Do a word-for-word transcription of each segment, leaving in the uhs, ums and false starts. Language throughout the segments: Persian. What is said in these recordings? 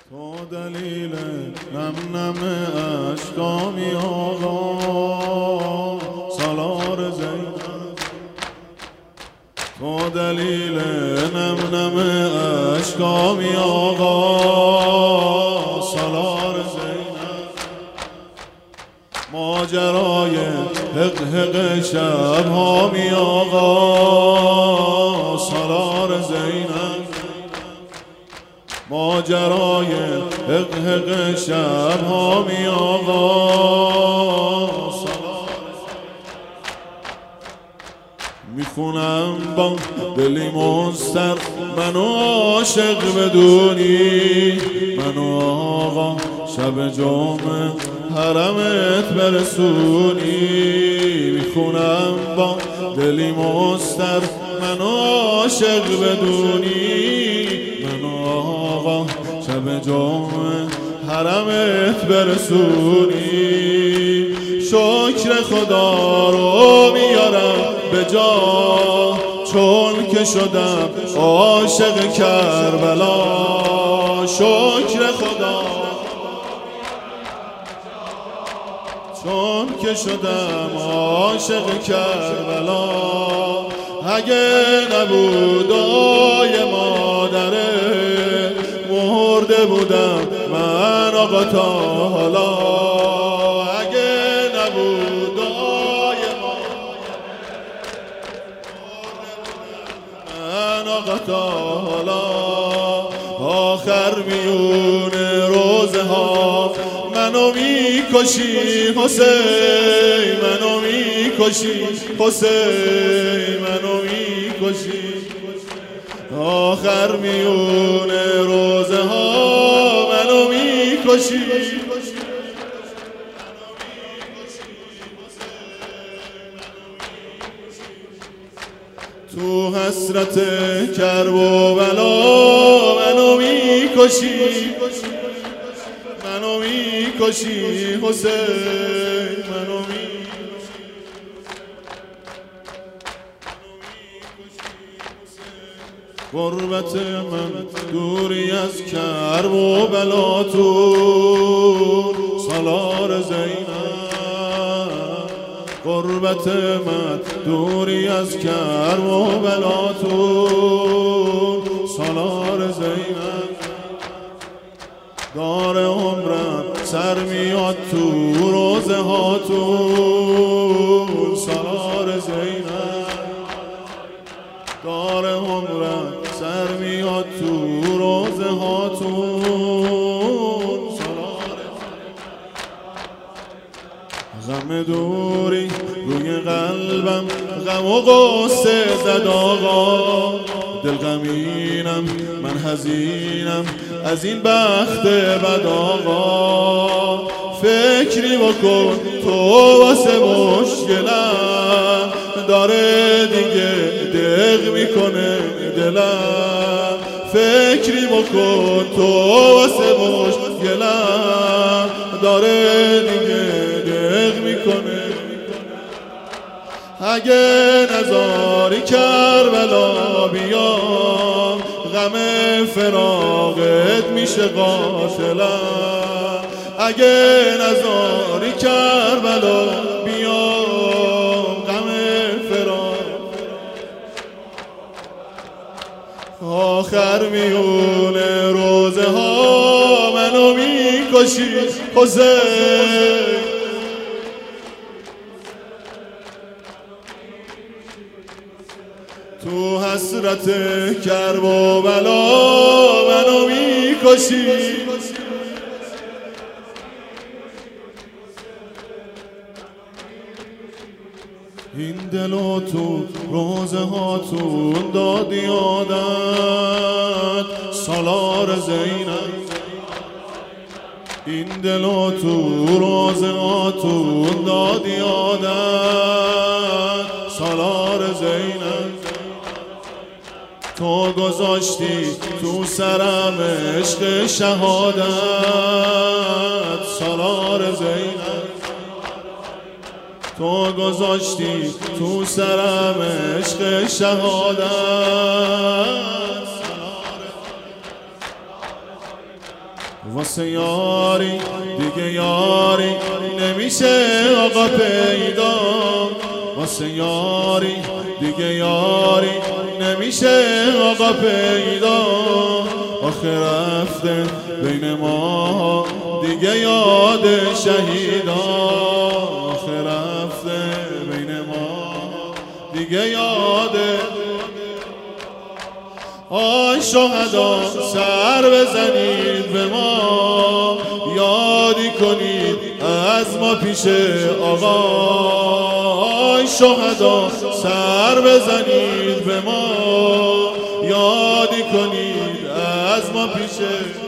تو دلیل نم نم اشکامی آقا سالار زینب، تو دلیل نم نم اشکامی آقا سالار زینب، ماجرای حق حق شبها می آقا سالار زینب، ماجرای حق حق شبها می آقا میخونم با دلی مستر منو عاشق بدونی، منو آقا شب جمعه حرمت برسونی، میخونم با دلی مستر منو عاشق بدونی، منو آقا شب جمعه حرمت برسونی، شکر خدا رو میارم به جا چون که شدم عاشق کربلا، شکر خدا چون که شدم عاشق کربلا، اگه نبود آی مادره مرده بودم من آقا تا حالا، اگه نبود آی مادره من آقا تا حالا، آخر میون روزه ها منو میکشی حسین، منو میکشی حسین، منو میکشی، آخر میون روزه ها منو میکشی، تو حسرت کرب و بلا منو میکشی، منو میکشی حسین، منو میکشی، غربت من دوری از کرب و بلا تو سالار زینب، غربت من دوری از کرب و بلا تو سالار زینب، دار عمرم سر میاد تو روزه ها تو سالار زینب، دار عمرم سر میاد تو روزه ها تو سالار زینب، غم دوری روی قلبم غم و غصه زد آقا، دل غمینم من حزینم از این بخت بد آقا، فکری بکن تو واسه مشکلم داره دیگه دق میکنه دلم، فکری بکن تو واسه مشکلم داره دیگه دق میکنه، اگه نزاری کربلا بیام غم فراقت میشه قاتلم، اگه نزاری کربلا بیام غم فراقت، آخر میون روزه ها منو میکشی حسین، تو حسرت کرب و بلا منو میکشی، این دل و تو روزه ها تو دادی عادت سالار زینب، این دل و تو روزه ها تو دادی عادت سالار زینب، تو گذاشتی تو سرم عشق شهادت سالار زینب، تو گذاشتی تو سرم عشق شهادت، واسه یاری دیگه یاری نمیشه آقا پیدا، واسه یاری دیگه یاری نمیشه آقا پیدا. آخه رفته بین ما دیگه یاد شهیدا، آخه رفته بین ما دیگه یاد. آی شهدا سر بزنید به ما، یادی کنید از ما پیش آقا. آی شهدا سر بزنید به ما، یادی کنید از ما پیش.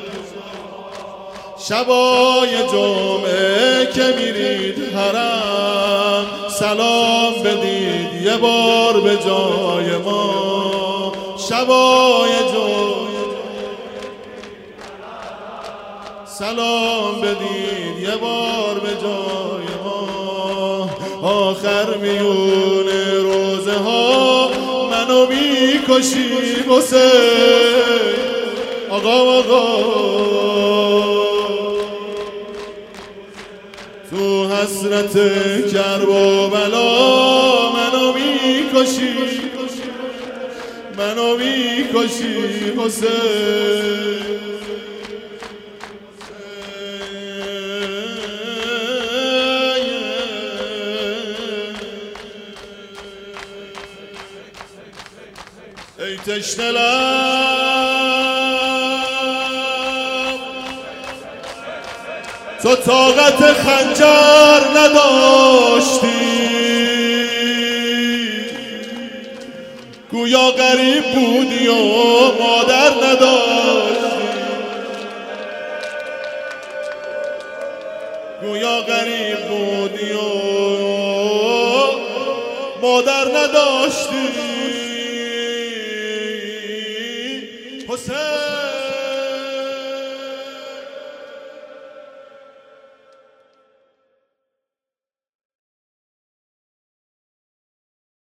شبای جمعه که میرید حرم، سلام بدید یه بار به جای ما. شبای جمعه سلام بدید یه بار به جای ما. آخر میون روزه ها منو میکشی حسین آقا آقا. تو حسرت کرب و بلا منو میکشی، منو میکشی حسین. ای تشنه لب تو طاقت خنجر نداشتی، گویا غریب بودی و مادر نداشتی، گویا غریب بودی و مادر نداشتی حسین.